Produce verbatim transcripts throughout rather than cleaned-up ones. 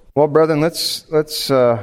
Well, brethren, let's let's uh,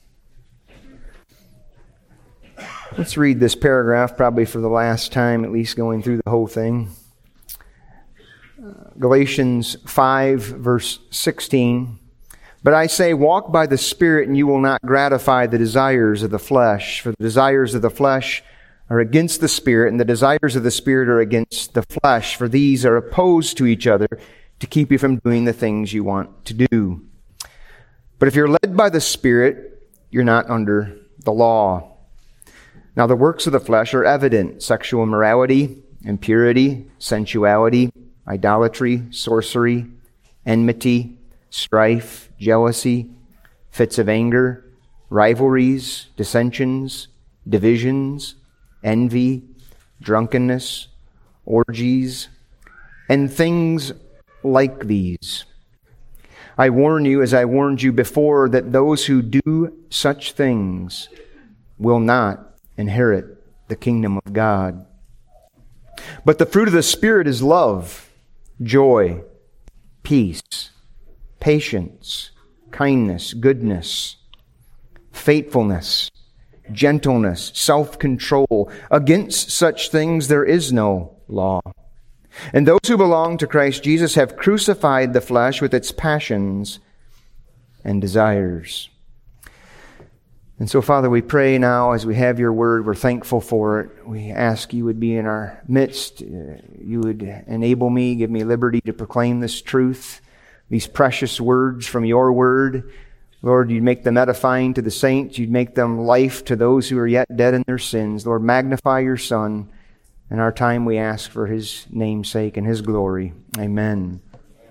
let's read this paragraph, probably for the last time, at least going through the whole thing. Uh, Galatians five, verse sixteen. But I say, walk by the Spirit, and you will not gratify the desires of the flesh. For the desires of the flesh are against the Spirit, and the desires of the Spirit are against the flesh. For these are opposed to each other to keep you from doing the things you want to do. But if you're led by the Spirit, you're not under the law. Now the works of the flesh are evident: sexual immorality, impurity, sensuality, idolatry, sorcery, enmity, strife, jealousy, fits of anger, rivalries, dissensions, divisions, envy, drunkenness, orgies, and things like these. I warn you, as I warned you before, that those who do such things will not inherit the kingdom of God. But the fruit of the Spirit is love, joy, peace, patience, kindness, goodness, faithfulness, gentleness, self-control. Against such things there is no law. And those who belong to Christ Jesus have crucified the flesh with its passions and desires. And so, Father, we pray now as we have your word, we're thankful for it. We ask you would be in our midst. You would enable me, give me liberty to proclaim this truth, these precious words from your word. Lord, you'd make them edifying to the saints. You'd make them life to those who are yet dead in their sins. Lord, magnify your Son. In our time we ask for his name's sake and his glory. Amen.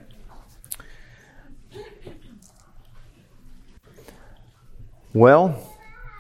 Well,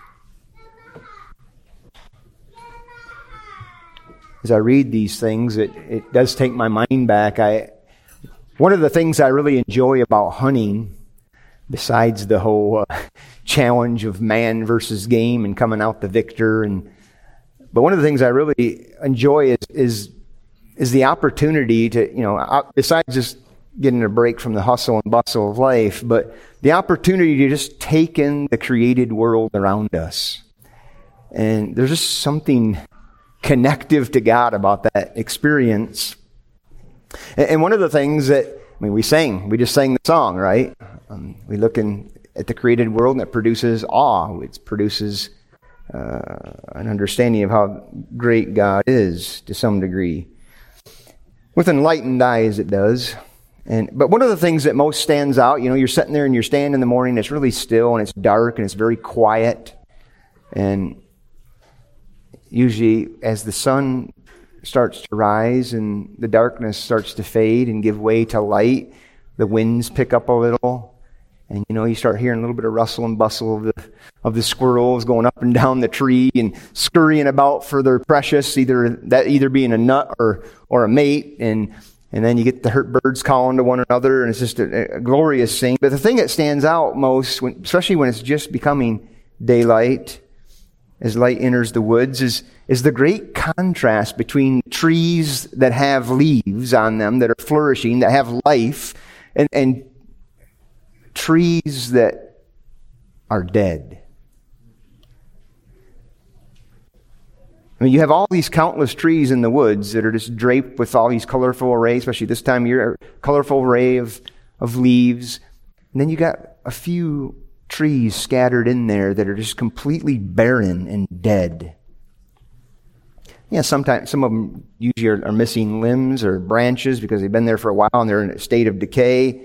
as I read these things, it, it does take my mind back. I One of the things I really enjoy about hunting, besides the whole uh, challenge of man versus game and coming out the victor, and but one of the things I really enjoy is is is the opportunity to, you know, besides just getting a break from the hustle and bustle of life, but the opportunity to just take in the created world around us. And there's just something connective to God about that experience. And one of the things that, I mean, we sang, we just sang the song, right? Um, we look in, at the created world, and it produces awe. It produces uh, an understanding of how great God is to some degree. With enlightened eyes, it does. And but one of the things that most stands out, you know, you're sitting there and you're standing in the morning, it's really still and it's dark and it's very quiet. And usually as the sun starts to rise and the darkness starts to fade and give way to light, the winds pick up a little, and you know, you start hearing a little bit of rustle and bustle of the of the squirrels going up and down the tree and scurrying about for their precious, either that either being a nut or or a mate, and and then you get the hurt birds calling to one another, and it's just a, a glorious thing. But the thing that stands out most, when, especially when it's just becoming daylight, as light enters the woods, is is the great contrast between trees that have leaves on them, that are flourishing, that have life, and, and trees that are dead. I mean, you have all these countless trees in the woods that are just draped with all these colorful arrays, especially this time of year, colorful array of, of leaves. And then you got a few trees scattered in there that are just completely barren and dead. Yeah, sometimes some of them usually are, are missing limbs or branches because they've been there for a while and they're in a state of decay.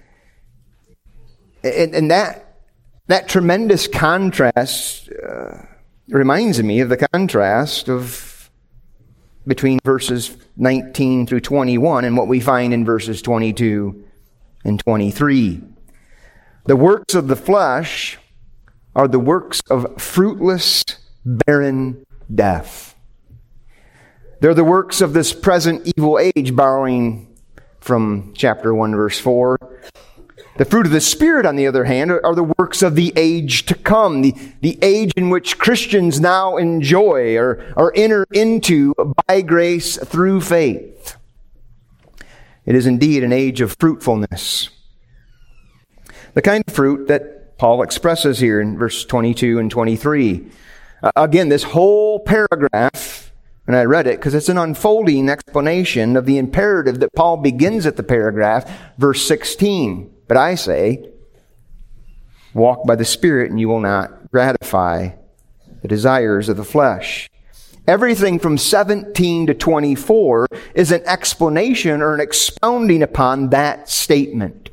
And, and that that tremendous contrast uh, reminds me of the contrast of between verses nineteen through twenty-one and what we find in verses twenty-two and twenty-three. The works of the flesh are the works of fruitless, barren death. They're the works of this present evil age, borrowing from chapter one, verse four. The fruit of the Spirit, on the other hand, are the works of the age to come, the, the age in which Christians now enjoy or, or enter into by grace through faith. It is indeed an age of fruitfulness. The kind of fruit that Paul expresses here in verse twenty-two and twenty-three. Uh, again, this whole paragraph, and I read it because it's an unfolding explanation of the imperative that Paul begins at the paragraph, verse sixteen. But I say, walk by the Spirit and you will not gratify the desires of the flesh. Everything from seventeen to twenty-four is an explanation or an expounding upon that statement.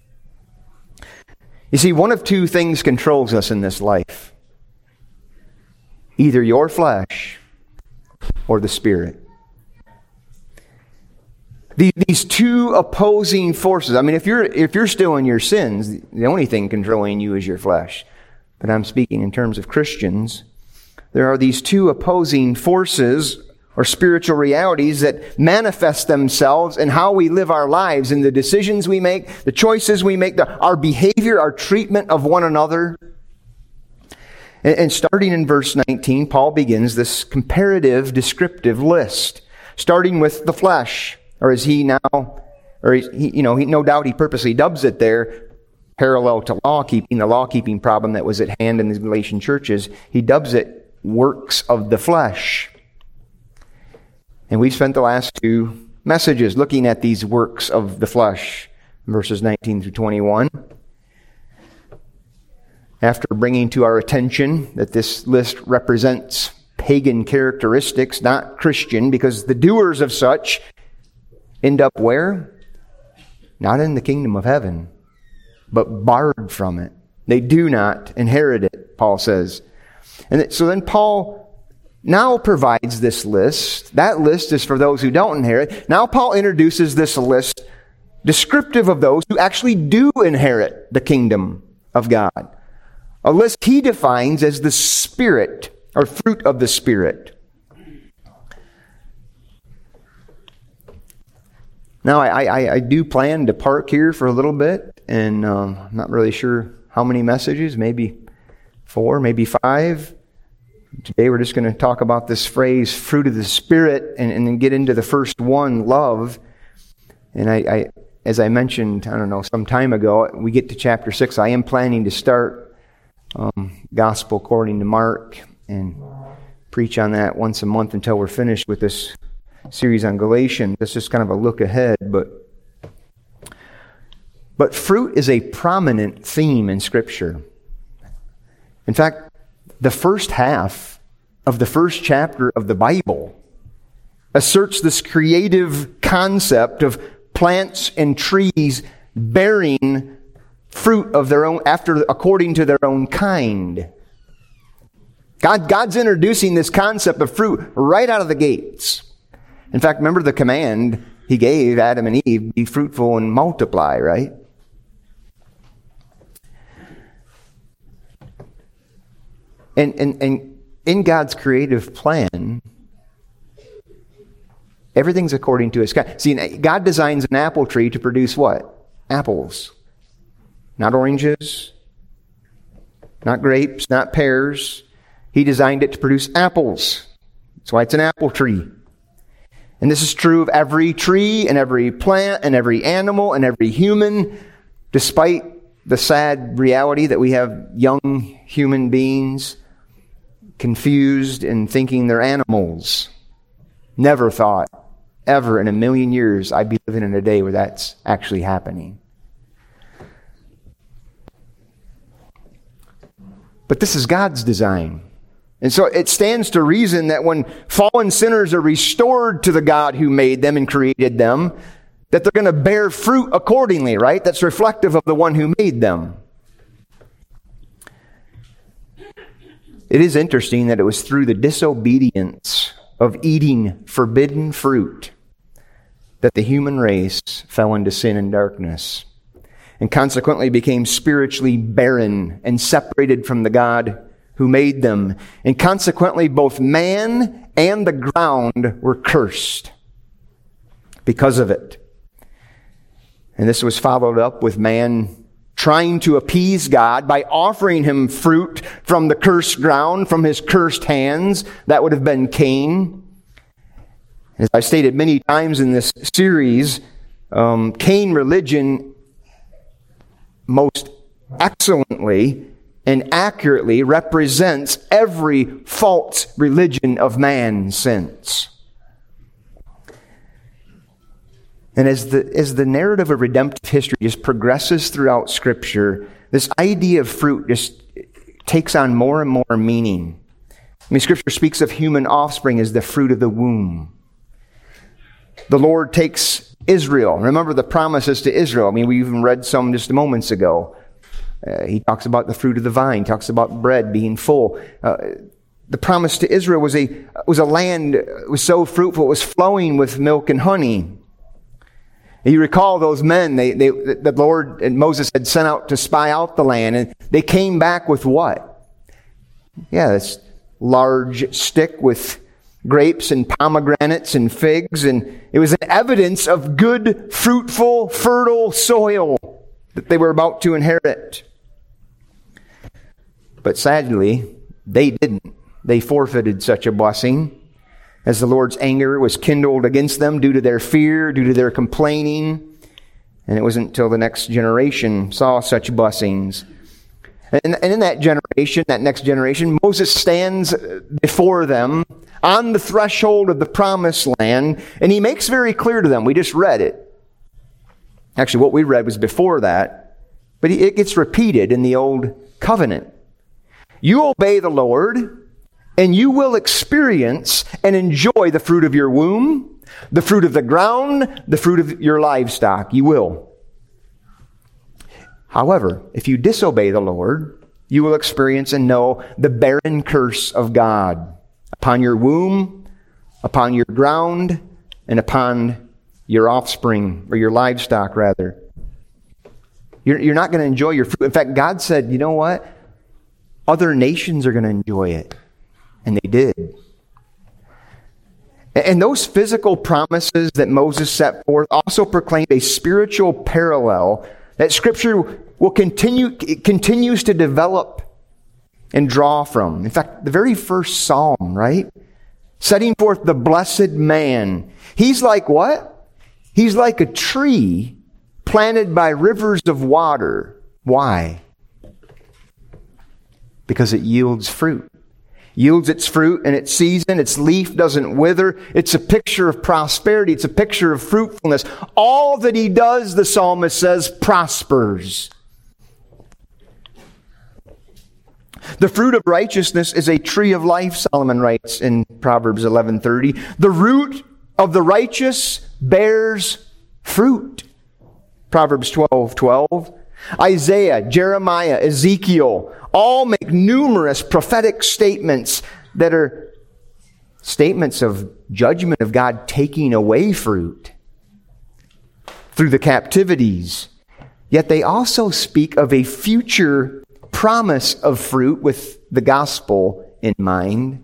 You see, one of two things controls us in this life. Either your flesh or the Spirit. These two opposing forces. I mean, if you're if you're still in your sins, the only thing controlling you is your flesh. But I'm speaking in terms of Christians. There are these two opposing forces or spiritual realities that manifest themselves in how we live our lives, in the decisions we make, the choices we make, the, our behavior, our treatment of one another. And, and starting in verse nineteen, Paul begins this comparative descriptive list, starting with the flesh. Or is he now, or he, you know, he, no doubt he purposely dubs it there, parallel to law-keeping, the law-keeping problem that was at hand in the Galatian churches. He dubs it works of the flesh. And we spent the last two messages looking at these works of the flesh, verses nineteen through twenty-one. After bringing to our attention that this list represents pagan characteristics, not Christian, because the doers of such end up where? Not in the kingdom of heaven, but barred from it. They do not inherit it, Paul says. And so then Paul now provides this list. That list is for those who don't inherit. Now Paul introduces this list descriptive of those who actually do inherit the kingdom of God. A list he defines as the Spirit, or fruit of the Spirit. Now, I, I, I do plan to park here for a little bit, and um, I'm not really sure how many messages, maybe four, maybe five. Today we're just going to talk about this phrase, fruit of the Spirit, and, and then get into the first one, love. And I, I, as I mentioned, I don't know, some time ago, we get to chapter six. I am planning to start um, Gospel according to Mark and preach on that once a month until we're finished with this series on Galatians. That's just kind of a look ahead, but but fruit is a prominent theme in Scripture. In fact, the first half of the first chapter of the Bible asserts this creative concept of plants and trees bearing fruit of their own, after according to their own kind. God, God's introducing this concept of fruit right out of the gates. In fact, remember the command he gave Adam and Eve, be fruitful and multiply, right? And, and, and in God's creative plan, everything's according to his kind. See, God designs an apple tree to produce what? Apples. Not oranges, not grapes, not pears. He designed it to produce apples. That's why it's an apple tree. And this is true of every tree and every plant and every animal and every human, despite the sad reality that we have young human beings confused and thinking they're animals. Never thought, ever in a million years, I'd be living in a day where that's actually happening. But this is God's design. And so it stands to reason that when fallen sinners are restored to the God who made them and created them, that they're going to bear fruit accordingly, right? That's reflective of the one who made them. It is interesting that it was through the disobedience of eating forbidden fruit that the human race fell into sin and darkness, and consequently became spiritually barren and separated from the God who made them. And consequently, both man and the ground were cursed because of it. And this was followed up with man trying to appease God by offering him fruit from the cursed ground, from his cursed hands. That would have been Cain. As I've stated many times in this series, um, Cain religion most excellently and accurately represents every false religion of man since. And as the, as the narrative of redemptive history just progresses throughout Scripture, this idea of fruit just takes on more and more meaning. I mean, Scripture speaks of human offspring as the fruit of the womb. The Lord takes Israel. Remember the promises to Israel. I mean, we even read some just moments ago. Uh, he talks about the fruit of the vine. He talks about bread being full. Uh, the promise to Israel was a was a land that was so fruitful, it was flowing with milk and honey. You recall those men, they, they, the Lord and Moses had sent out to spy out the land, and they came back with what? Yeah, this large stick with grapes and pomegranates and figs, and it was an evidence of good, fruitful, fertile soil that they were about to inherit. But sadly, they didn't. They forfeited such a blessing, as the Lord's anger was kindled against them due to their fear, due to their complaining. And it wasn't until the next generation saw such blessings. And, and in that generation, that next generation, Moses stands before them on the threshold of the promised land, and he makes very clear to them, we just read it. Actually, what we read was before that, but it gets repeated in the Old Covenant. You obey the Lord, and you will experience and enjoy the fruit of your womb, the fruit of the ground, the fruit of your livestock. You will. However, if you disobey the Lord, you will experience and know the barren curse of God upon your womb, upon your ground, and upon your offspring, or your livestock, rather. You're, you're not going to enjoy your fruit. In fact, God said, you know what? Other nations are going to enjoy it. And they did. And those physical promises that Moses set forth also proclaimed a spiritual parallel that Scripture will continue, it continues to develop and draw from. In fact, the very first Psalm, right? Setting forth the blessed man. He's like what? He's like a tree planted by rivers of water. Why? Because it yields fruit. Yields its fruit in its season. Its leaf doesn't wither. It's a picture of prosperity. It's a picture of fruitfulness. All that he does, the psalmist says, prospers. The fruit of righteousness is a tree of life, Solomon writes in Proverbs eleven thirty. The root of the righteous bears fruit. Proverbs twelve twelve. Isaiah, Jeremiah, Ezekiel all make numerous prophetic statements that are statements of judgment of God taking away fruit through the captivities. Yet they also speak of a future promise of fruit with the gospel in mind.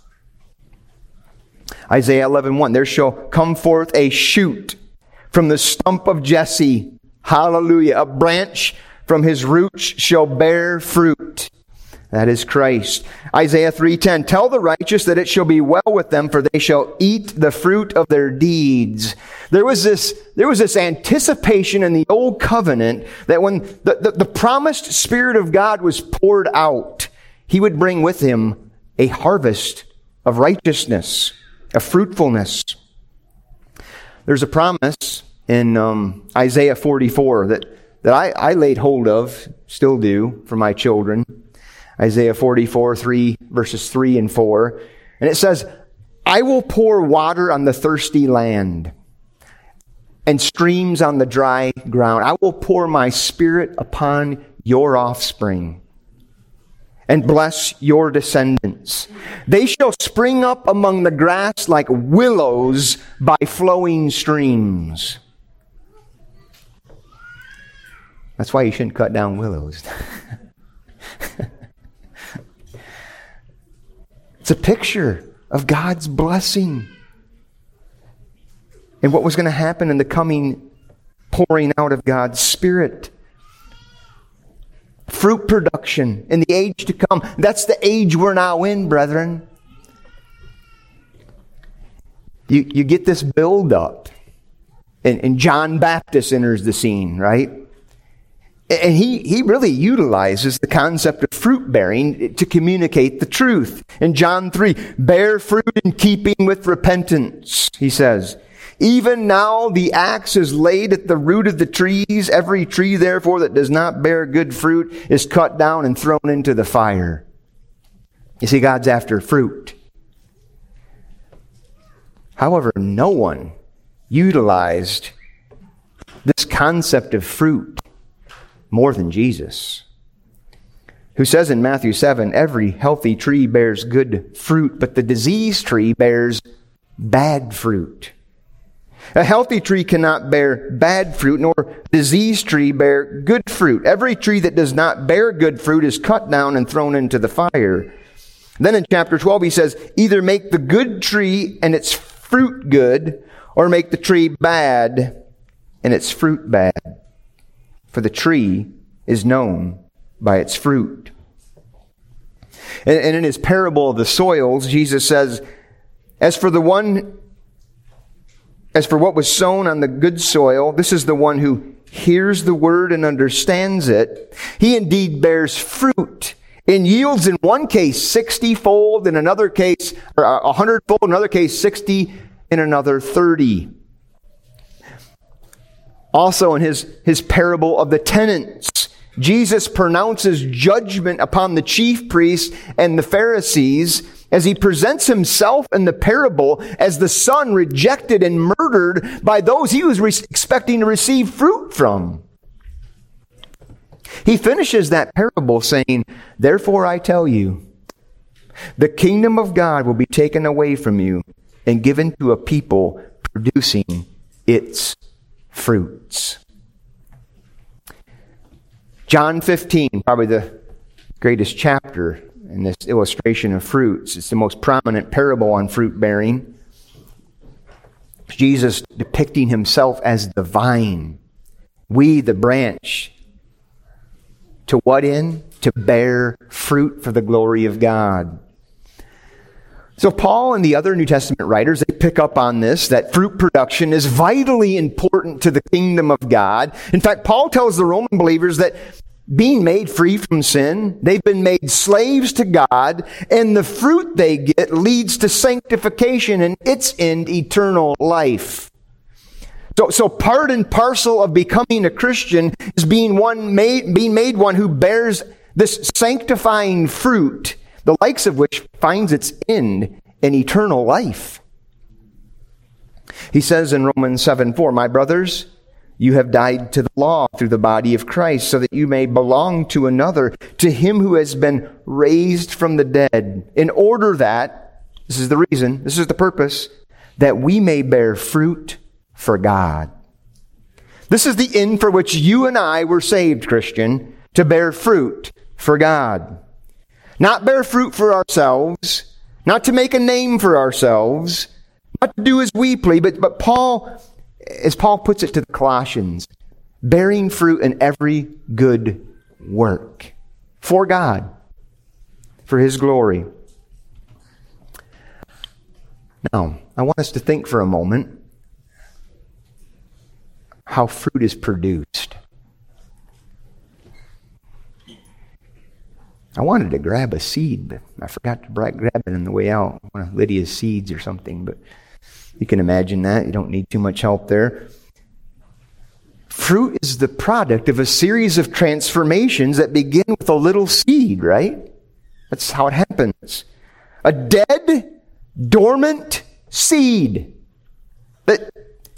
Isaiah eleven one, there shall come forth a shoot from the stump of Jesse. Hallelujah. A branch from his roots shall bear fruit. That is Christ. Isaiah three ten, tell the righteous that it shall be well with them, for they shall eat the fruit of their deeds. There was this, there was this anticipation in the Old Covenant that when the, the, the promised Spirit of God was poured out, he would bring with him a harvest of righteousness, of fruitfulness. There's a promise in um, Isaiah forty-four that, that I, I laid hold of, still do, for my children. Isaiah forty-four, three, verses three and four. And it says, I will pour water on the thirsty land and streams on the dry ground. I will pour my Spirit upon your offspring and bless your descendants. They shall spring up among the grass like willows by flowing streams. That's why you shouldn't cut down willows. It's a picture of God's blessing and what was going to happen in the coming pouring out of God's Spirit. Fruit production in the age to come. That's the age we're now in, brethren. You, you get this build up. And, and John Baptist enters the scene, right? And he, he really utilizes the concept of fruit bearing to communicate the truth. In John three, bear fruit in keeping with repentance, he says. Even now the axe is laid at the root of the trees. Every tree, therefore, that does not bear good fruit is cut down and thrown into the fire. You see, God's after fruit. However, no one utilized this concept of fruit more than Jesus, who says in Matthew seven, every healthy tree bears good fruit, but the diseased tree bears bad fruit. A healthy tree cannot bear bad fruit, nor a diseased tree bear good fruit. Every tree that does not bear good fruit is cut down and thrown into the fire. Then in chapter twelve, he says, either make the good tree and its fruit good, or make the tree bad and its fruit bad. For the tree is known by its fruit. And, and in his parable of the soils, Jesus says, As for the one, as for what was sown on the good soil, this is the one who hears the word and understands it. He indeed bears fruit and yields in one case sixty-fold, in another case, or a hundredfold, in another case sixty, in another thirty. Also in his, his parable of the tenants, Jesus pronounces judgment upon the chief priests and the Pharisees as he presents himself in the parable as the son rejected and murdered by those he was re- expecting to receive fruit from. He finishes that parable saying, therefore I tell you, the kingdom of God will be taken away from you and given to a people producing its fruits. John fifteen, probably the greatest chapter in this illustration of fruits. It's the most prominent parable on fruit bearing. Jesus depicting himself as the vine, we the branch. To what end? To bear fruit for the glory of God. So Paul and the other New Testament writers, they pick up on this, that fruit production is vitally important to the kingdom of God. In fact, Paul tells the Roman believers that being made free from sin, they've been made slaves to God, and the fruit they get leads to sanctification and its end, eternal life. So, so part and parcel of becoming a Christian is being one made, being made one who bears this sanctifying fruit, the likes of which finds its end in eternal life. He says in Romans seven four, my brothers, you have died to the law through the body of Christ, so that you may belong to another, to him who has been raised from the dead, in order that, this is the reason, this is the purpose, that we may bear fruit for God. This is the end for which you and I were saved, Christian, to bear fruit for God. Not bear fruit for ourselves, not to make a name for ourselves, not to do as we please, but, but Paul, as Paul puts it to the Colossians, bearing fruit in every good work for God, for His glory. Now, I want us to think for a moment how fruit is produced. I wanted to grab a seed, but I forgot to grab it on the way out. One of Lydia's seeds or something, but you can imagine that. You don't need too much help there. Fruit is the product of a series of transformations that begin with a little seed, right? That's how it happens. A dead, dormant seed that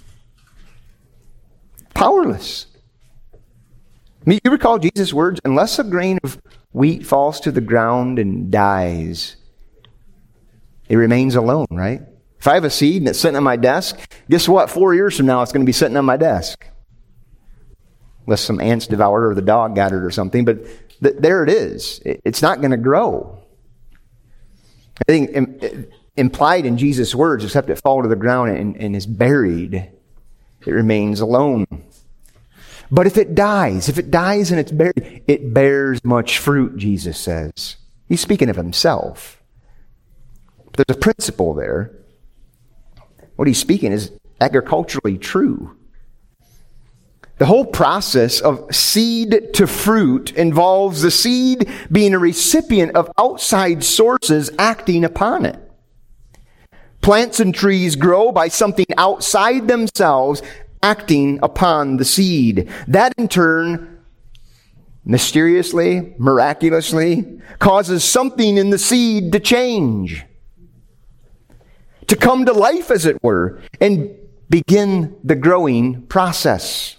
powerless. I mean, you recall Jesus' words, unless a grain of wheat falls to the ground and dies, it remains alone, right? If I have a seed and it's sitting on my desk, guess what? Four years from now, it's going to be sitting on my desk. Unless some ants devoured it or the dog got it or something, but th- there it is. It, it's not going to grow. I think im- implied in Jesus' words, except it fall to the ground and, and is buried, it remains alone. But if it dies, if it dies and it's buried, it bears much fruit, Jesus says. He's speaking of himself. But there's a principle there. What he's speaking is agriculturally true. The whole process of seed to fruit involves the seed being a recipient of outside sources acting upon it. Plants and trees grow by something outside themselves acting upon the seed. That in turn, mysteriously, miraculously, causes something in the seed to change, to come to life, as it were, and begin the growing process.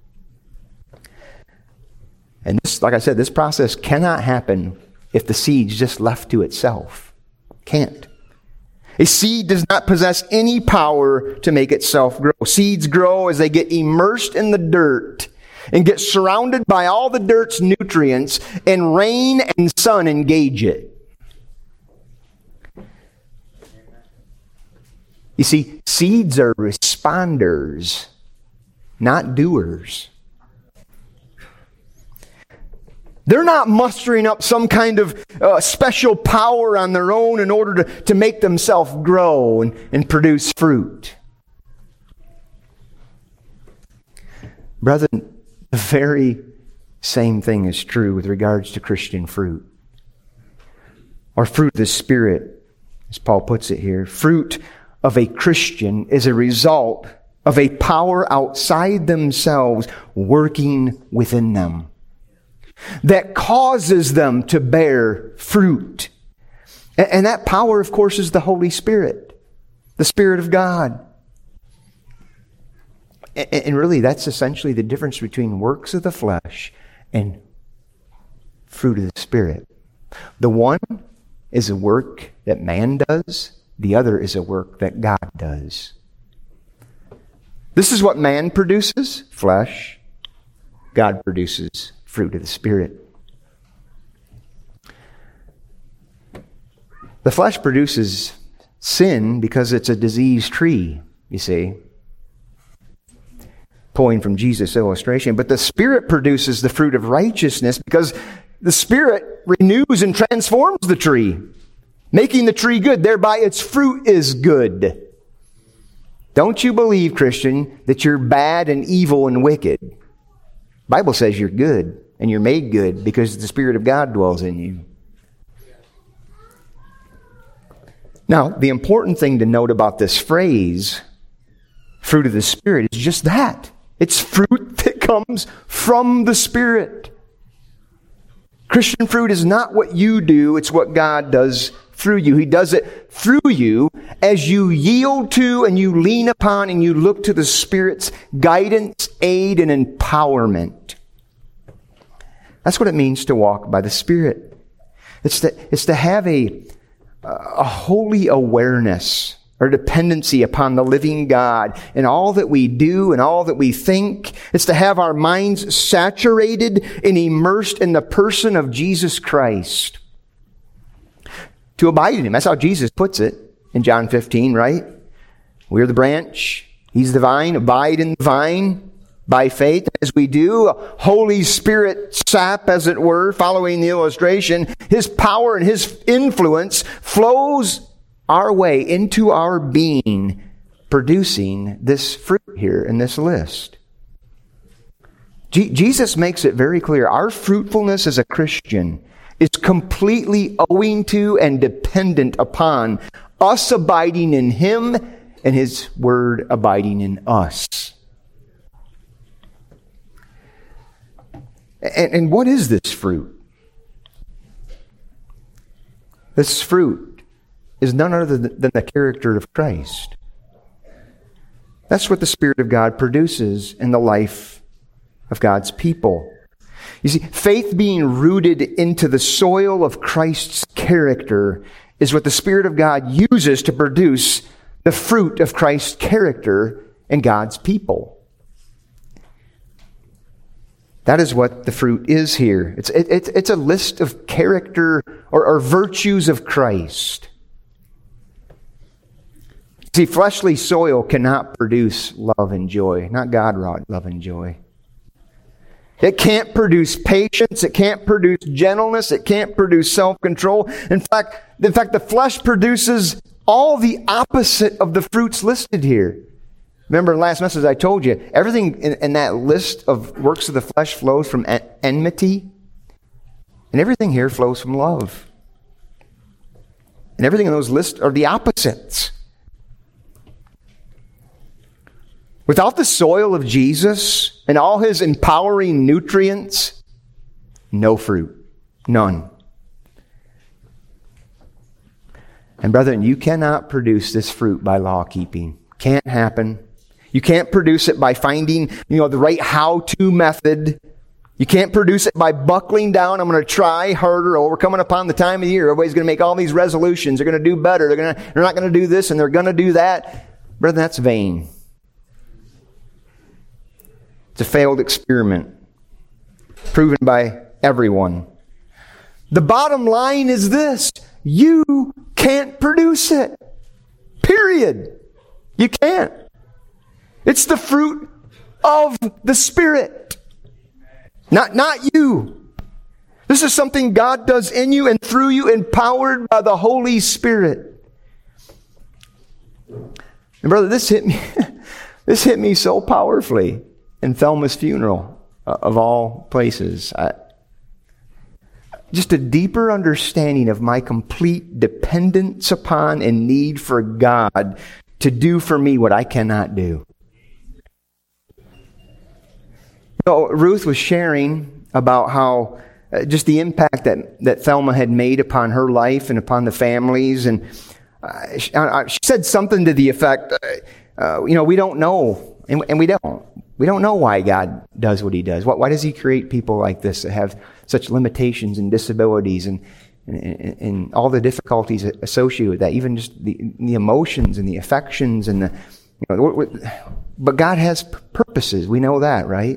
And this, like I said, this process cannot happen if the seed's just left to itself. Can't. A seed does not possess any power to make itself grow. Seeds grow as they get immersed in the dirt and get surrounded by all the dirt's nutrients, and rain and sun engage it. You see, seeds are responders, not doers. They're not mustering up some kind of uh, special power on their own in order to, to make themselves grow and, and produce fruit. Brethren, the very same thing is true with regards to Christian fruit. Or fruit of the Spirit, as Paul puts it here. Fruit of a Christian is a result of a power outside themselves working within them that causes them to bear fruit. And that power, of course, is the Holy Spirit, the Spirit of God. And really, that's essentially the difference between works of the flesh and fruit of the Spirit. The one is a work that man does. The other is a work that God does. This is what man produces, flesh. God produces fruit of the Spirit. The flesh produces sin because it's a diseased tree, you see. Pulling from Jesus' illustration. But the Spirit produces the fruit of righteousness because the Spirit renews and transforms the tree, making the tree good. Thereby its fruit is good. Don't you believe, Christian, that you're bad and evil and wicked. The Bible says you're good and you're made good because the Spirit of God dwells in you. Now, the important thing to note about this phrase, fruit of the Spirit, is just that. It's fruit that comes from the Spirit. Christian fruit is not what you do, it's what God does through you. He does it through you as you yield to and you lean upon and you look to the Spirit's guidance, aid, and empowerment. That's what it means to walk by the Spirit. It's to, it's to have a, a holy awareness or dependency upon the living God in all that we do and all that we think. It's to have our minds saturated and immersed in the person of Jesus Christ. To abide in Him. That's how Jesus puts it in John fifteen, right? We're the branch. He's the vine. Abide in the vine by faith. As we do, Holy Spirit sap, as it were, following the illustration, His power and His influence flows our way into our being, producing this fruit here in this list. G- Jesus makes it very clear. Our fruitfulness as a Christian is completely owing to and dependent upon us abiding in Him and His Word abiding in us. And, and what is this fruit? This fruit is none other than the character of Christ. That's what the Spirit of God produces in the life of God's people. You see, faith being rooted into the soil of Christ's character is what the Spirit of God uses to produce the fruit of Christ's character in God's people. That is what the fruit is here. It's, it, it, it's a list of character or, or virtues of Christ. See, fleshly soil cannot produce love and joy. Not God-wrought love and joy. It can't produce patience. It can't produce gentleness. It can't produce self-control. In fact, in fact, the flesh produces all the opposite of the fruits listed here. Remember in the last message I told you, everything in, in that list of works of the flesh flows from en- enmity. And everything here flows from love. And everything in those lists are the opposites. Without the soil of Jesus and all His empowering nutrients, no fruit. None. And brethren, you cannot produce this fruit by law keeping. Can't happen. You can't produce it by finding, you know, the right how-to method. You can't produce it by buckling down. I'm going to try harder. Oh, we're coming upon the time of the year. Everybody's going to make all these resolutions. They're going to do better. They're going to, they're not going to do this and they're going to do that. Brethren, that's vain. It's a failed experiment. Proven by everyone. The bottom line is this. You can't produce it. Period. You can't. It's the fruit of the Spirit. Not, not you. This is something God does in you and through you, empowered by the Holy Spirit. And brother, this hit me, this hit me so powerfully in Thelma's funeral, uh, of all places. I, just a deeper understanding of my complete dependence upon and need for God to do for me what I cannot do. So Ruth was sharing about how uh, just the impact that, that Thelma had made upon her life and upon the families. And uh, she, uh, she said something to the effect, uh, uh, you know, we don't know, and, and we don't. We don't know why God does what He does. Why, why does He create people like this that have such limitations and disabilities and, and, and all the difficulties associated with that, even just the, the emotions and the affections and the, you know, but God has purposes. We know that, right?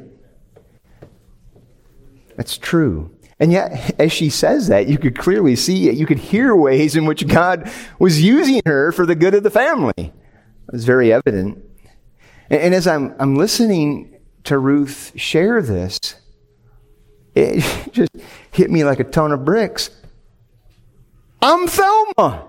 That's true. And yet, as she says that, you could clearly see it. You could hear ways in which God was using her for the good of the family. It was very evident. And, and as I'm, I'm listening to Ruth share this, it just hit me like a ton of bricks. I'm Thelma.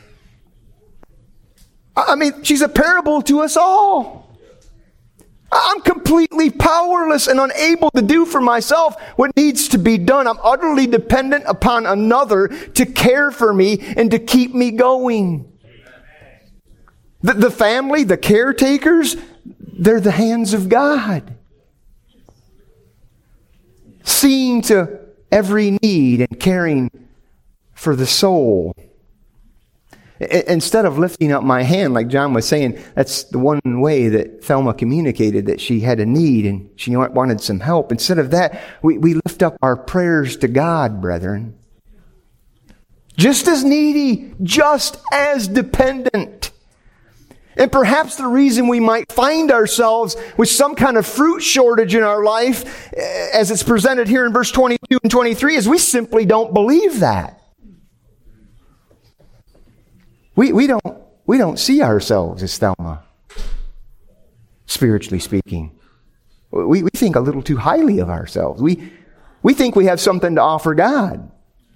I mean, she's a parable to us all. I'm completely powerless and unable to do for myself what needs to be done. I'm utterly dependent upon another to care for me and to keep me going. The, the family, the caretakers, they're the hands of God. Seeing to every need and caring for the soul. Instead of lifting up my hand, like John was saying, that's the one way that Thelma communicated that she had a need and she wanted some help. Instead of that, we, we lift up our prayers to God, brethren. Just as needy, just as dependent. And perhaps the reason we might find ourselves with some kind of fruit shortage in our life, as it's presented here in verse twenty-two and twenty-three, is we simply don't believe that. We we don't we don't see ourselves as Thelma, spiritually speaking. We we think a little too highly of ourselves. We we think we have something to offer God.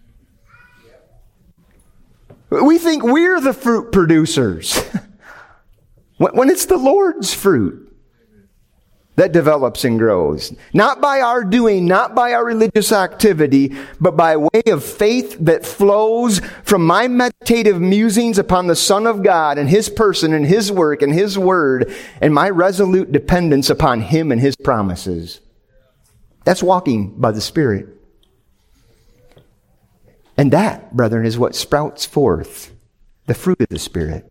We think we're the fruit producers. When it's the Lord's fruit that develops and grows. Not by our doing, not by our religious activity, but by way of faith that flows from my meditative musings upon the Son of God and His person and His work and His word and my resolute dependence upon Him and His promises. That's walking by the Spirit. And that, brethren, is what sprouts forth the fruit of the Spirit.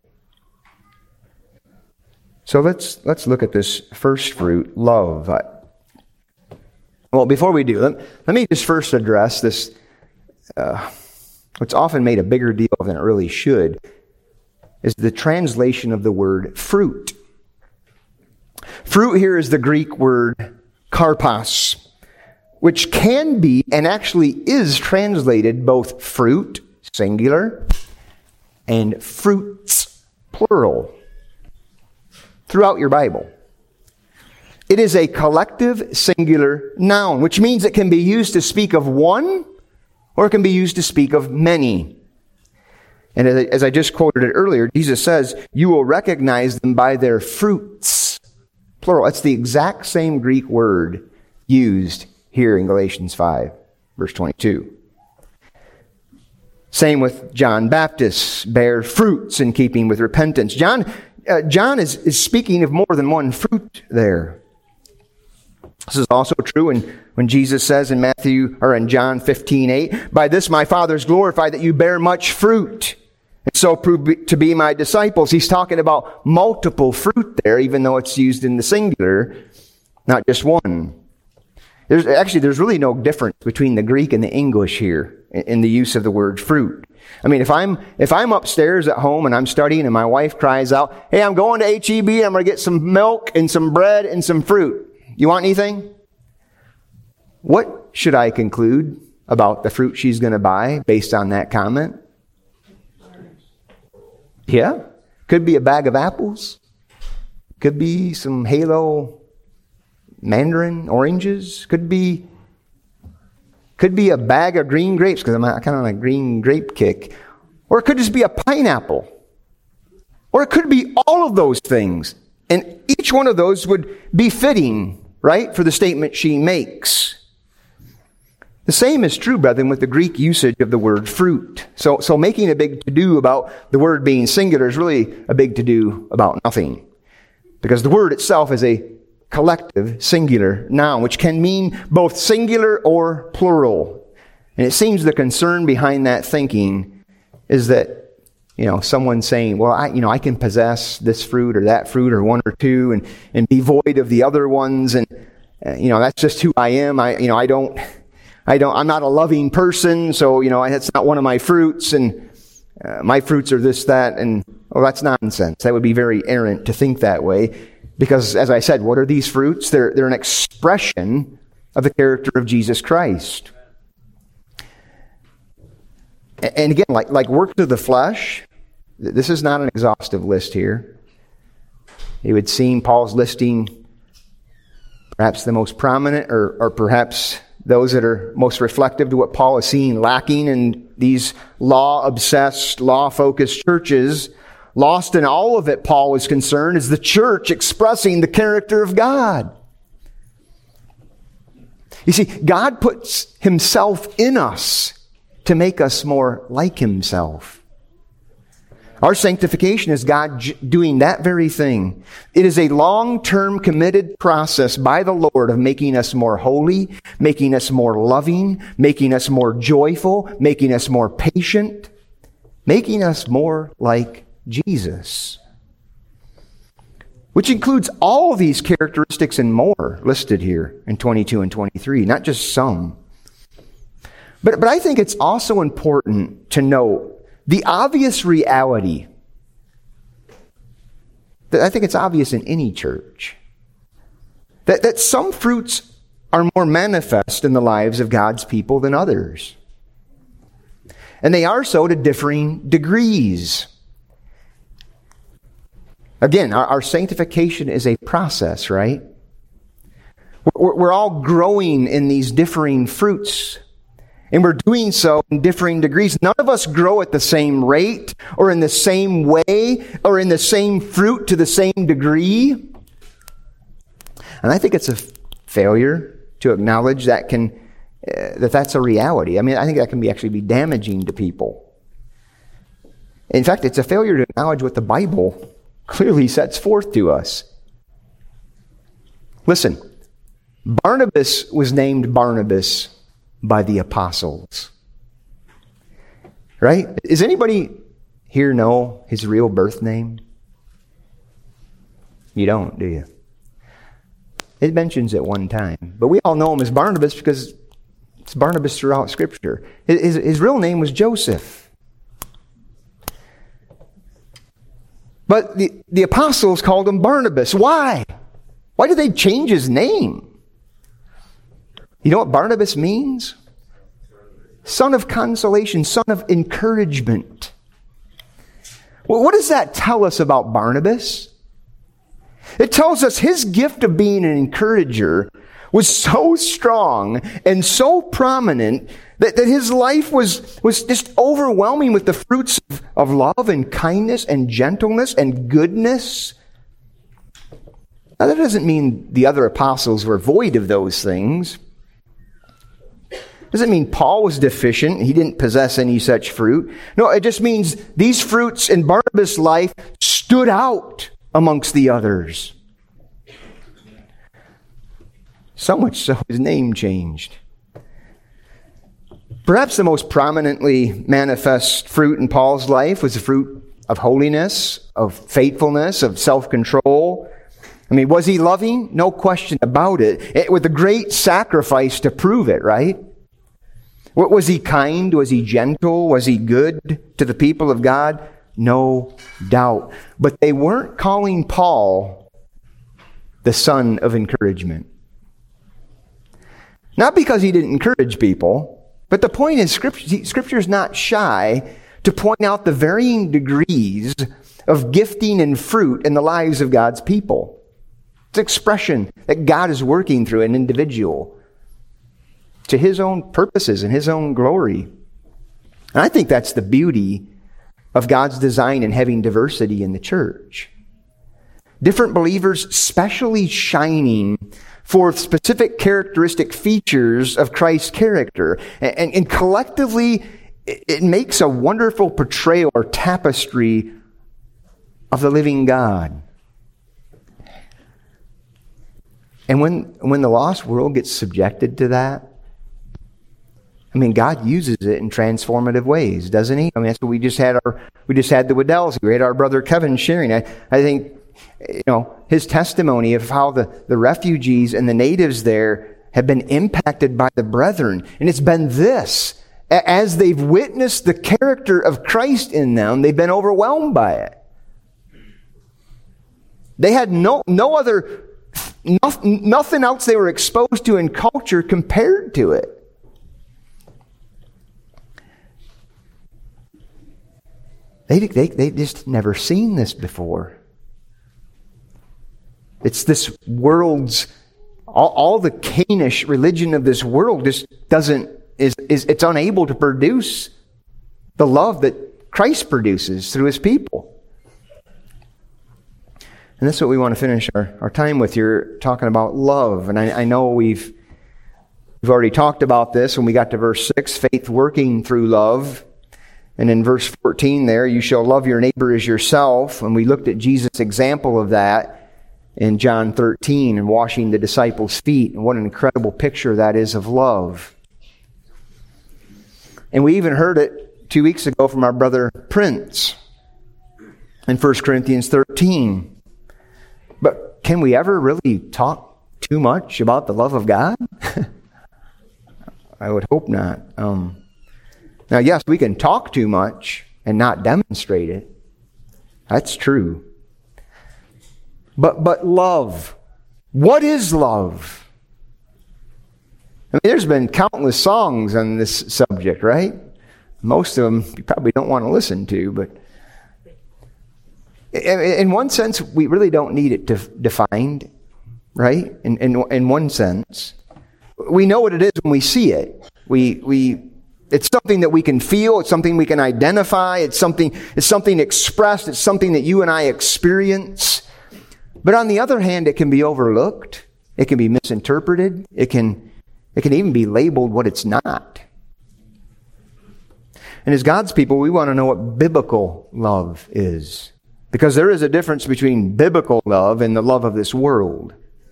So let's let's look at this first fruit, love. Well, before we do, let, let me just first address this, uh, what's often made a bigger deal than it really should, is the translation of the word fruit. Fruit here is the Greek word karpos, which can be and actually is translated both fruit, singular, and fruits, plural, throughout your Bible. It is a collective singular noun, which means it can be used to speak of one or it can be used to speak of many. And as I just quoted it earlier, Jesus says, you will recognize them by their fruits. plural. It's the exact same Greek word used here in Galatians five, verse twenty-two. Same with John Baptist, bear fruits in keeping with repentance. John, uh, John is, is speaking of more than one fruit there. This is also true when, when Jesus says in Matthew or in John fifteen eight, "By this my Father is glorified, that you bear much fruit, and so prove to be my disciples." He's talking about multiple fruit there, even though it's used in the singular, not just one. There's actually there's really no difference between the Greek and the English here in, in the use of the word fruit. I mean, if I'm if I'm upstairs at home and I'm studying and my wife cries out, "Hey, I'm going to H E B. I'm going to get some milk and some bread and some fruit. You want anything?" What should I conclude about the fruit she's going to buy based on that comment? Yeah. Could be a bag of apples. Could be some Halo mandarin oranges. Could be could be a bag of green grapes, because I'm kind of on a green grape kick. Or it could just be a pineapple. Or it could be all of those things. And each one of those would be fitting, right, for the statement she makes. The same is true, brethren, with the Greek usage of the word fruit. So, so making a big to-do about the word being singular is really a big to-do about nothing. Because the word itself is a collective, singular noun, which can mean both singular or plural. And it seems the concern behind that thinking is that, you know, someone saying, well, I, you know, I can possess this fruit or that fruit or one or two and, and be void of the other ones. And, uh, you know, that's just who I am. I, you know, I don't... I don't, I'm not a loving person, so, you know, that's not one of my fruits, and uh, my fruits are this, that, and, well, that's nonsense. That would be very errant to think that way, because, as I said, what are these fruits? They're, they're an expression of the character of Jesus Christ. And again, like, like works of the flesh, this is not an exhaustive list here. It would seem Paul's listing perhaps the most prominent, or, or perhaps those that are most reflective to what Paul is seeing lacking in these law-obsessed, law-focused churches. Lost in all of it, Paul is concerned, is the church expressing the character of God. You see, God puts Himself in us to make us more like Himself. Our sanctification is God doing that very thing. It is a long-term committed process by the Lord of making us more holy, making us more loving, making us more joyful, making us more patient, making us more like Jesus. Which includes all of these characteristics and more listed here in twenty-two and twenty-three, not just some. But, but I think it's also important to note the obvious reality, that I think it's obvious in any church, that, that some fruits are more manifest in the lives of God's people than others. And they are so to differing degrees. Again, our, our sanctification is a process, right? We're, we're all growing in these differing fruits. And we're doing so in differing degrees. None of us grow at the same rate or in the same way or in the same fruit to the same degree. And I think it's a failure to acknowledge that can uh, that that's a reality. I mean, I think that can be actually be damaging to people. In fact, it's a failure to acknowledge what the Bible clearly sets forth to us. Listen, Barnabas was named Barnabas by the apostles. Right? Does anybody here know his real birth name? You don't, do you? It mentions it one time. But we all know him as Barnabas because it's Barnabas throughout Scripture. His, his real name was Joseph. But the, the apostles called him Barnabas. Why? Why did they change his name? You know what Barnabas means? Son of consolation, son of encouragement. Well, what does that tell us about Barnabas? It tells us his gift of being an encourager was so strong and so prominent that, that his life was, was just overwhelming with the fruits of, of love and kindness and gentleness and goodness. Now, that doesn't mean the other apostles were void of those things. Doesn't mean Paul was deficient. He didn't possess any such fruit. No, it just means these fruits in Barnabas' life stood out amongst the others. So much so his name changed. Perhaps the most prominently manifest fruit in Paul's life was the fruit of holiness, of faithfulness, of self-control. I mean, was he loving? No question about it. it with a great sacrifice to prove it, right? What, was he kind? Was he gentle? Was he good to the people of God? No doubt. But they weren't calling Paul the son of encouragement. Not because he didn't encourage people, but the point is Scripture, Scripture is not shy to point out the varying degrees of gifting and fruit in the lives of God's people. It's expression that God is working through an individual to His own purposes and His own glory. And I think that's the beauty of God's design in having diversity in the church. Different believers specially shining forth specific characteristic features of Christ's character. And, and, and collectively, it, it makes a wonderful portrayal or tapestry of the living God. And when, when the lost world gets subjected to that, I mean, God uses it in transformative ways, doesn't He? I mean, that's what we just had our, we just had the Waddells. We had our brother Kevin sharing. I, I think, you know, his testimony of how the, the refugees and the natives there have been impacted by the brethren. And it's been this. As they've witnessed the character of Christ in them, they've been overwhelmed by it. They had no, no other, nothing, nothing else they were exposed to in culture compared to it. They, they, they just never seen this before. It's this world's, all, all the Cainish religion of this world just doesn't, is, is it's unable to produce the love that Christ produces through His people. And that's what we want to finish our, our time with. You're talking about love. And I, I know we've, we've already talked about this when we got to verse six, faith working through love. And in verse fourteen there, you shall love your neighbor as yourself. And we looked at Jesus' example of that in John thirteen and washing the disciples' feet. And what an incredible picture that is of love. And we even heard it two weeks ago from our brother Prince in First Corinthians thirteen. But can we ever really talk too much about the love of God? I would hope not. Um, now, yes, we can talk too much and not demonstrate it. That's true. But but love. What is love? I mean, there's been countless songs on this subject, right? Most of them you probably don't want to listen to, but in one sense, we really don't need it def- defined, right? In, in in one sense, we know what it is when we see it. We we it's something that we can feel. It's something we can identify. It's something it's something expressed. It's something that you and I experience. But on the other hand, it can be overlooked. It can be misinterpreted. It can it can even be labeled what it's not. And as God's people, we want to know what biblical love is. Because there is a difference between biblical love and the love of this world.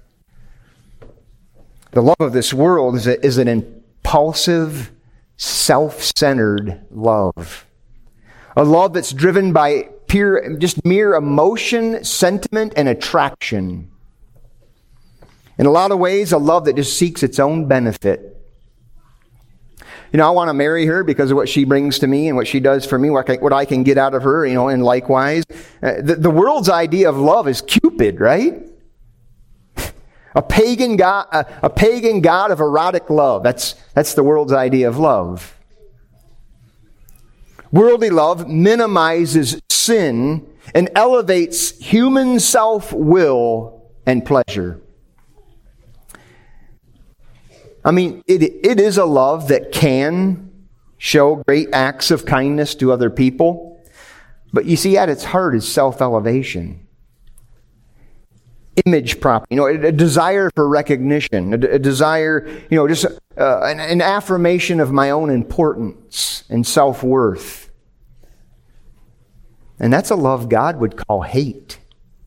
The love of this world is, a, is an impulsive, self-centered love. A love that's driven by pure, just mere emotion, sentiment, and attraction. In a lot of ways, a love that just seeks its own benefit. You know, I want to marry her because of what she brings to me and what she does for me, what I, what I can get out of her, you know, and likewise. Uh, the, the world's idea of love is Cupid, right? A pagan god, a, a pagan god of erotic love. That's, that's the world's idea of love. Worldly love minimizes sin and elevates human self-will and pleasure. I mean, it it is a love that can show great acts of kindness to other people. But you see, at its heart is self-elevation. image property, you know, a, a desire for recognition, a, a desire, you know, just uh, an, an affirmation of my own importance and self-worth. And that's a love God would call hate.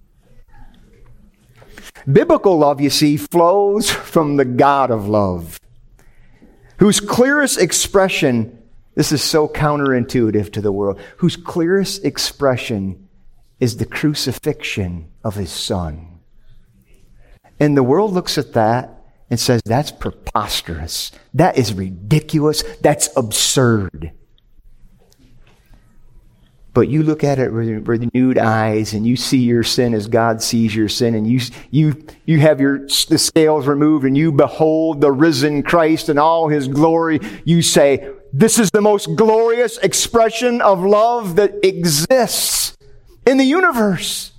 Biblical love, you see, flows from the God of love, whose clearest expression, this is so counterintuitive to the world, whose clearest expression is the crucifixion of His Son. And the world looks at that and says, that's preposterous. That is ridiculous. That's absurd. But you look at it with renewed eyes and you see your sin as God sees your sin, and you you you have your the scales removed and you behold the risen Christ in all His glory. You say, this is the most glorious expression of love that exists in the universe.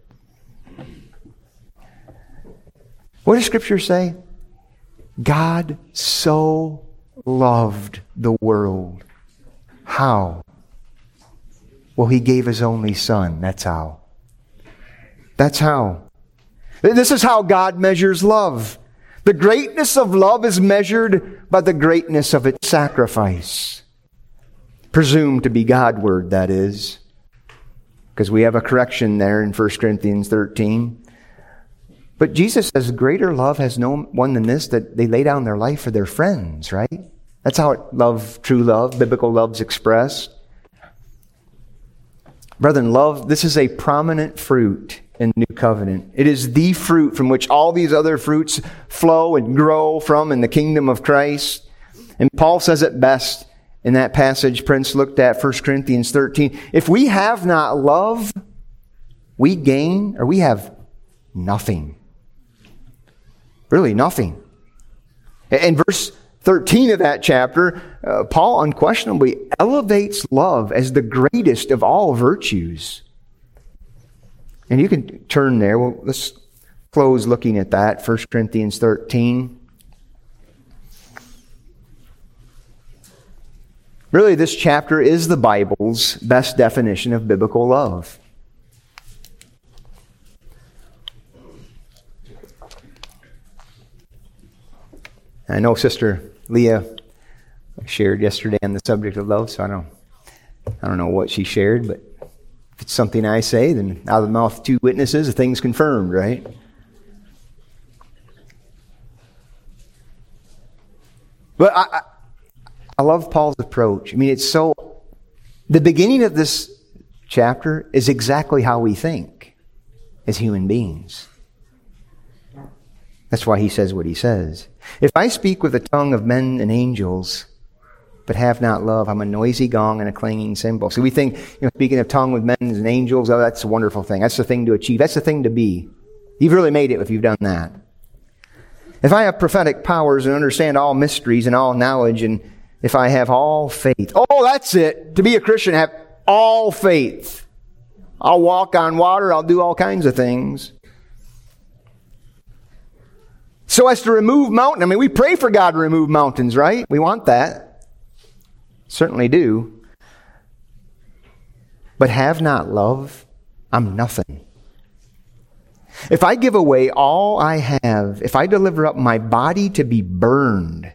What does Scripture say? God so loved the world. How? Well, He gave His only Son. That's how. That's how. This is how God measures love. The greatness of love is measured by the greatness of its sacrifice. Presumed to be Godward, that is. Because we have a correction there in First Corinthians thirteen. But Jesus says, greater love has no one than this, that they lay down their life for their friends, right? That's how it, love, true love, biblical love's expressed. Brethren, love, this is a prominent fruit in the New Covenant. It is the fruit from which all these other fruits flow and grow from in the kingdom of Christ. And Paul says it best in that passage Prince looked at, First Corinthians thirteen. If we have not love, we gain, or we have nothing. Really nothing. In verse thirteen of that chapter, uh, Paul unquestionably elevates love as the greatest of all virtues. And you can turn there. Well, let's close looking at that. First Corinthians thirteen. Really, this chapter is the Bible's best definition of biblical love. I know Sister Leah shared yesterday on the subject of love, so I don't, I don't know what she shared, but if it's something I say, then out of the mouth of two witnesses, the thing's confirmed, right? But I, I, I love Paul's approach. I mean, it's so, the beginning of this chapter is exactly how we think as human beings. That's why he says what he says. If I speak with the tongue of men and angels, but have not love, I'm a noisy gong and a clanging cymbal. So we think, you know, speaking of tongue with men and angels, oh, that's a wonderful thing. That's the thing to achieve. That's the thing to be. You've really made it if you've done that. If I have prophetic powers and understand all mysteries and all knowledge, and if I have all faith. Oh, that's it. To be a Christian, have all faith. I'll walk on water. I'll do all kinds of things. So as to remove mountains. I mean, we pray for God to remove mountains, right? We want that. Certainly do. But have not love, I'm nothing. If I give away all I have, if I deliver up my body to be burned,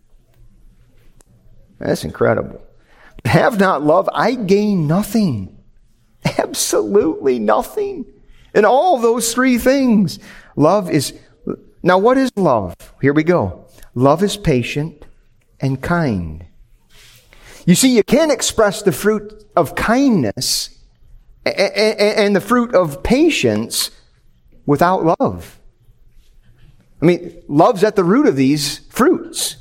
that's incredible. But have not love, I gain nothing. Absolutely nothing. In all those three things, love is... Now, what is love? Here we go. Love is patient and kind. You see, you can't express the fruit of kindness and the fruit of patience without love. I mean, love's at the root of these fruits.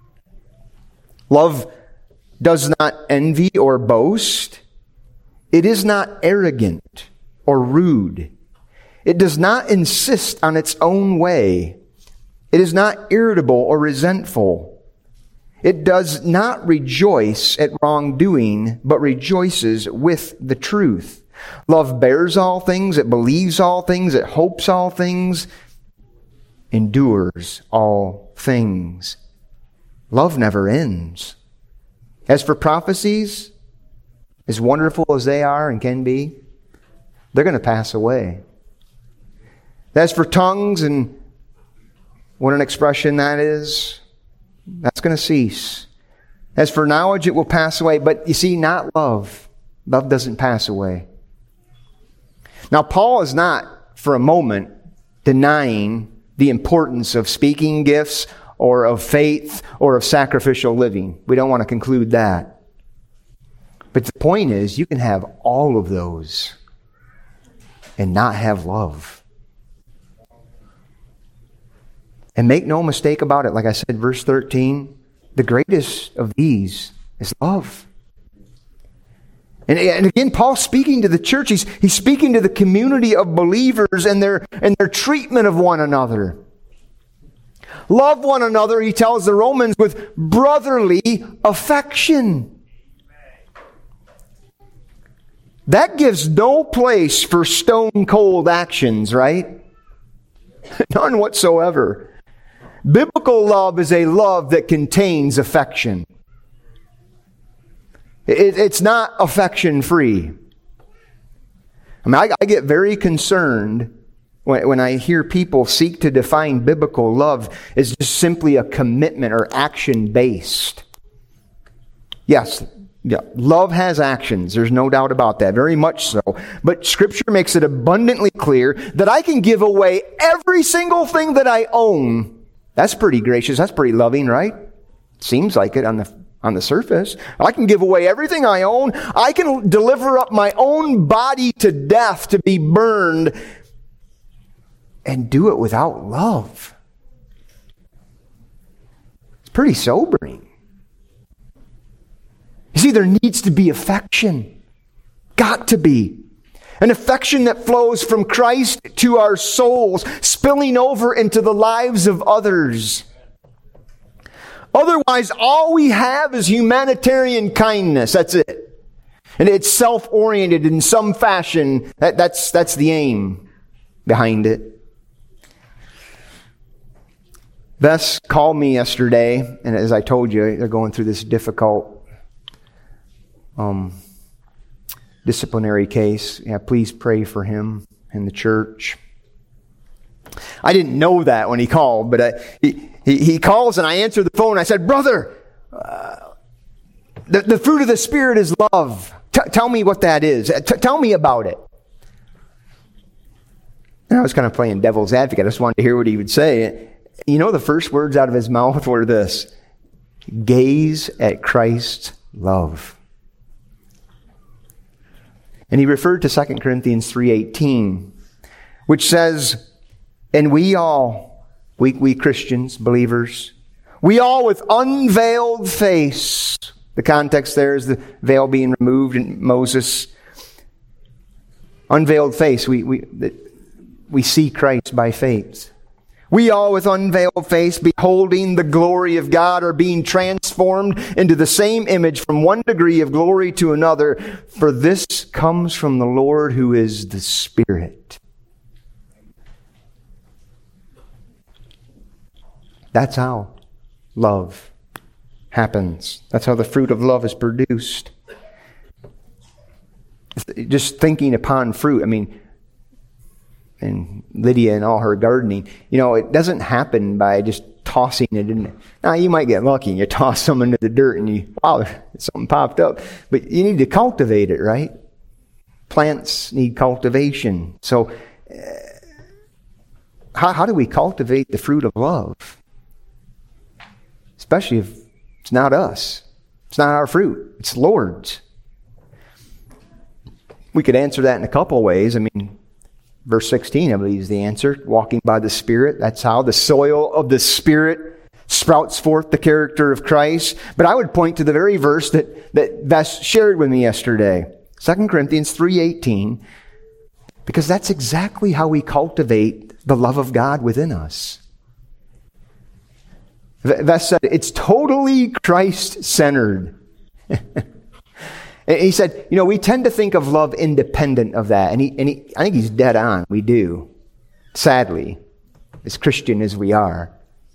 Love does not envy or boast. It is not arrogant or rude. It does not insist on its own way. It is not irritable or resentful. It does not rejoice at wrongdoing, but rejoices with the truth. Love bears all things, it believes all things, it hopes all things, endures all things. Love never ends. As for prophecies, as wonderful as they are and can be, they're going to pass away. As for tongues, and what an expression that is, that's going to cease. As for knowledge, it will pass away. But you see, not love. Love doesn't pass away. Now, Paul is not for a moment denying the importance of speaking gifts or of faith or of sacrificial living. We don't want to conclude that. But the point is, you can have all of those and not have love. And make no mistake about it, like I said, verse thirteen, the greatest of these is love. And, and again, Paul's speaking to the church. He's, he's speaking to the community of believers and their, and their treatment of one another. Love one another, he tells the Romans, with brotherly affection. That gives no place for stone cold actions, right? None whatsoever. Biblical love is a love that contains affection. It, it's not affection free. I mean, I, I get very concerned when, when I hear people seek to define biblical love as just simply a commitment or action based. Yes, yeah, love has actions. There's no doubt about that. Very much so. But Scripture makes it abundantly clear that I can give away every single thing that I own. That's pretty gracious. That's pretty loving, right? Seems like it on the on the surface. I can give away everything I own. I can deliver up my own body to death to be burned and do it without love. It's pretty sobering. You see, there needs to be affection. Got to be. An affection that flows from Christ to our souls, spilling over into the lives of others. Otherwise, all we have is humanitarian kindness. That's it. And it's self-oriented in some fashion. That, that's, that's the aim behind it. Bess called me yesterday, and as I told you, they're going through this difficult um, disciplinary case. Yeah, please pray for him and the church. I didn't know that when he called, but I, he, he he calls and I answer the phone. I said, "Brother, uh, the, the fruit of the Spirit is love. T- tell me what that is. T- tell me about it." And I was kind of playing devil's advocate. I just wanted to hear what he would say. You know, the first words out of his mouth were this: gaze at Christ's love. And he referred to Second Corinthians three eighteen, which says, and we all, we, we Christians, believers, we all with unveiled face. The context there is the veil being removed in Moses. Unveiled face, we, we, we see Christ by faith. We all with unveiled face, beholding the glory of God, are being transformed into the same image from one degree of glory to another. For this comes from the Lord who is the Spirit. That's how love happens. That's how the fruit of love is produced. Just thinking upon fruit, I mean, and Lydia and all her gardening, you know, it doesn't happen by just tossing it in. Now, you might get lucky and you toss some into the dirt and you, wow, something popped up. But you need to cultivate it, right? Plants need cultivation. So, uh, how, how do we cultivate the fruit of love? Especially if it's not us. It's not our fruit. It's Lord's. We could answer that in a couple ways. I mean, verse sixteen, I believe, is the answer. Walking by the Spirit. That's how the soil of the Spirit sprouts forth the character of Christ. But I would point to the very verse that, that Vess shared with me yesterday. Second Corinthians three eighteen. Because that's exactly how we cultivate the love of God within us. Vess said, it's totally Christ-centered. And he said, you know, we tend to think of love independent of that. And he, and he, I think he's dead on. We do. Sadly, as Christian as we are.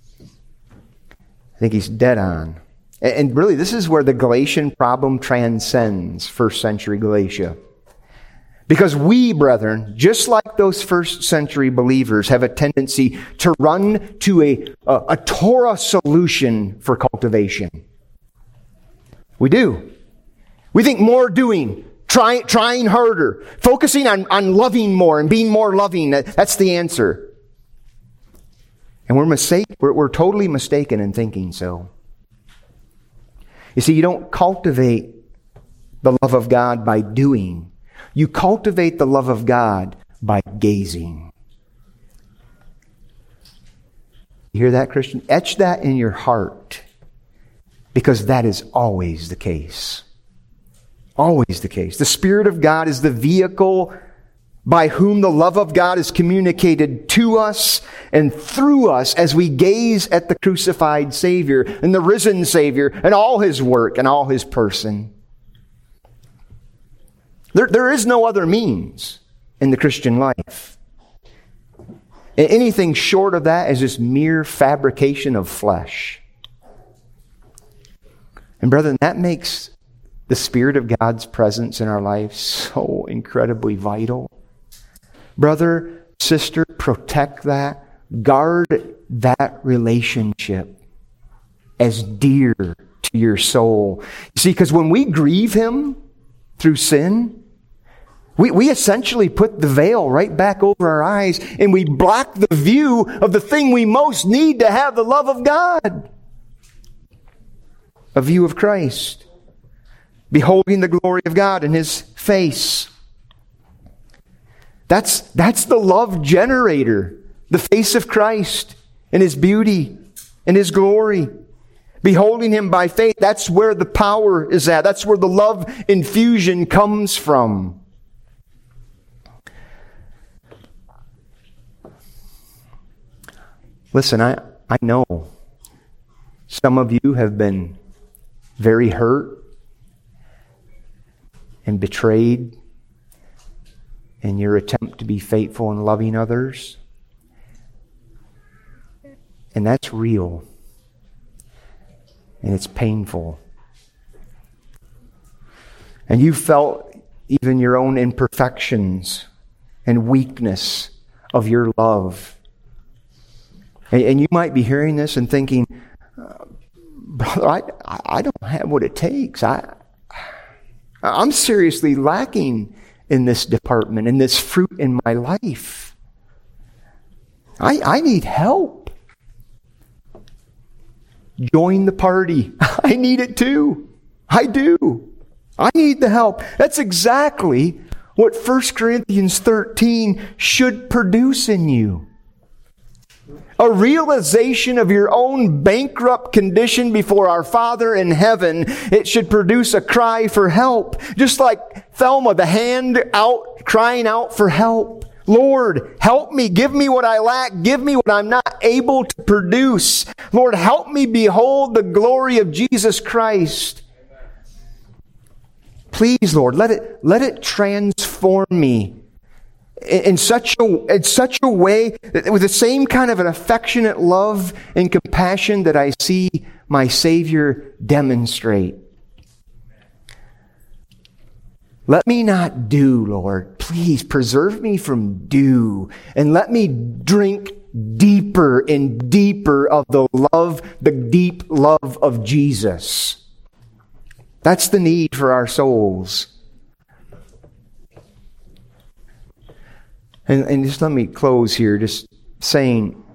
I think he's dead on. And, and really, this is where the Galatian problem transcends first century Galatia. Because we, brethren, just like those first century believers, have a tendency to run to a, a, a Torah solution for cultivation. We do. We think more doing, try, trying harder, focusing on, on loving more and being more loving. That, that's the answer. And we're, mistake, we're, we're totally mistaken in thinking so. You see, you don't cultivate the love of God by doing. You cultivate the love of God by gazing. You hear that, Christian? Etch that in your heart, because that is always the case. Always the case. The Spirit of God is the vehicle by whom the love of God is communicated to us and through us as we gaze at the crucified Savior and the risen Savior and all His work and all His person. There, there is no other means in the Christian life. Anything short of that is just mere fabrication of flesh. And brethren, that makes the Spirit of God's presence in our life so incredibly vital. Brother, sister, protect that. Guard that relationship as dear to your soul. You see, because when we grieve Him through sin, We, we essentially put the veil right back over our eyes and we block the view of the thing we most need to have, the love of God. A view of Christ. Beholding the glory of God in His face. That's, that's the love generator. The face of Christ and His beauty and His glory. Beholding Him by faith, that's where the power is at. That's where the love infusion comes from. Listen, I, I know some of you have been very hurt and betrayed in your attempt to be faithful in loving others. And that's real. And it's painful. And you felt even your own imperfections and weakness of your love. And you might be hearing this and thinking, brother, I, I don't have what it takes. I, I'm seriously lacking in this department, in this fruit in my life. I, I need help. Join the party. I need it too. I do. I need the help. That's exactly what First Corinthians thirteen should produce in you. A realization of your own bankrupt condition before our Father in heaven. It should produce a cry for help. Just like Thelma, the hand out, crying out for help. Lord, help me. Give me what I lack. Give me what I'm not able to produce. Lord, help me behold the glory of Jesus Christ. Please, Lord, let it, let it transform me. In such a in such a way, with the same kind of an affectionate love and compassion that I see my Savior demonstrate. Let me not do, Lord. Please preserve me from do. And let me drink deeper and deeper of the love, the deep love of Jesus. That's the need for our souls. And, and just let me close here, just saying,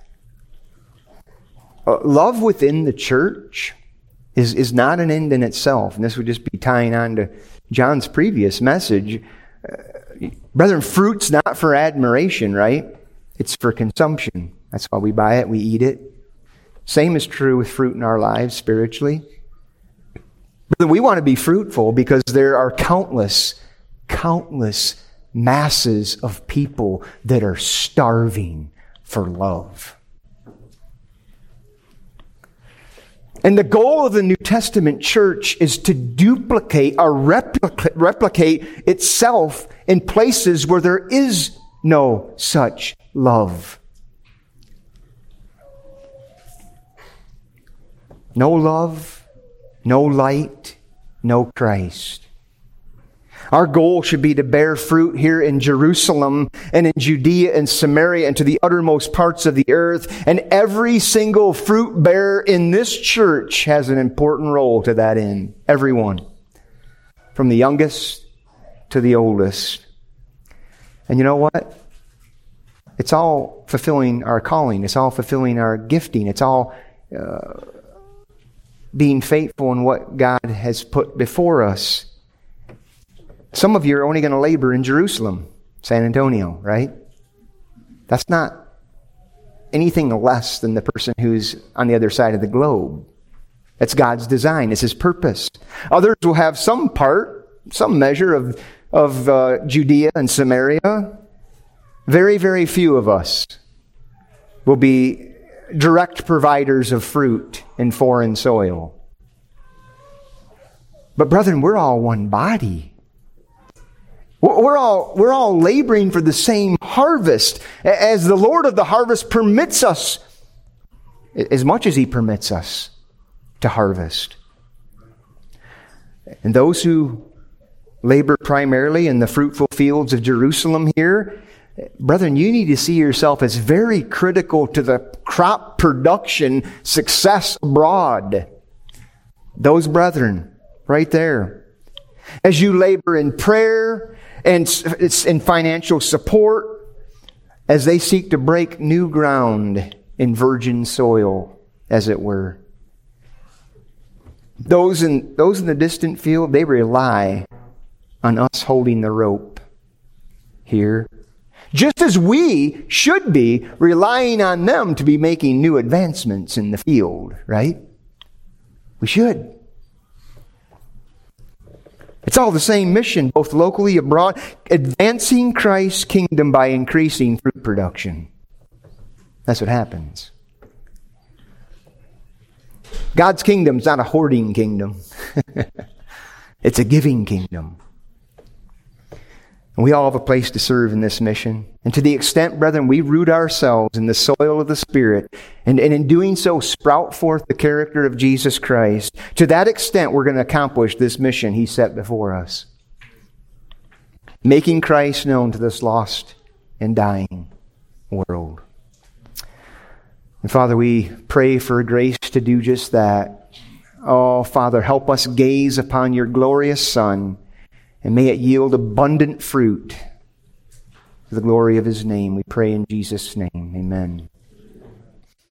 uh, love within the church is, is not an end in itself. And this would just be tying on to John's previous message. Uh, brethren, fruit's not for admiration, right? It's for consumption. That's why we buy it, we eat it. Same is true with fruit in our lives spiritually. But we want to be fruitful because there are countless, countless masses of people that are starving for love. And the goal of the New Testament church is to duplicate or replicate, replicate itself in places where there is no such love. No love, no light, no Christ. Our goal should be to bear fruit here in Jerusalem and in Judea and Samaria and to the uttermost parts of the earth. And every single fruit bearer in this church has an important role to that end. Everyone. From the youngest to the oldest. And you know what? It's all fulfilling our calling. It's all fulfilling our gifting. It's all uh, being faithful in what God has put before us. Some of you are only going to labor in Jerusalem, San Antonio, right? That's not anything less than the person who's on the other side of the globe. That's God's design. It's His purpose. Others will have some part, some measure of, of uh, Judea and Samaria. Very, very few of us will be direct providers of fruit in foreign soil. But brethren, we're all one body. We're all, we're all laboring for the same harvest as the Lord of the harvest permits us, as much as He permits us to harvest. And those who labor primarily in the fruitful fields of Jerusalem here, brethren, you need to see yourself as very critical to the crop production success abroad. Those brethren, right there. As you labor in prayer and in financial support, as they seek to break new ground in virgin soil, as it were. Those in, those in the distant field, they rely on us holding the rope here. Just as we should be relying on them to be making new advancements in the field, right? We should. It's all the same mission, both locally, abroad, advancing Christ's kingdom by increasing fruit production. That's what happens. God's kingdom is not a hoarding kingdom. It's a giving kingdom. And we all have a place to serve in this mission. And to the extent, brethren, we root ourselves in the soil of the Spirit, and, and in doing so sprout forth the character of Jesus Christ, to that extent we're going to accomplish this mission He set before us. Making Christ known to this lost and dying world. And Father, we pray for grace to do just that. Oh, Father, help us gaze upon Your glorious Son, and may it yield abundant fruit for the glory of His name. We pray in Jesus' name. Amen.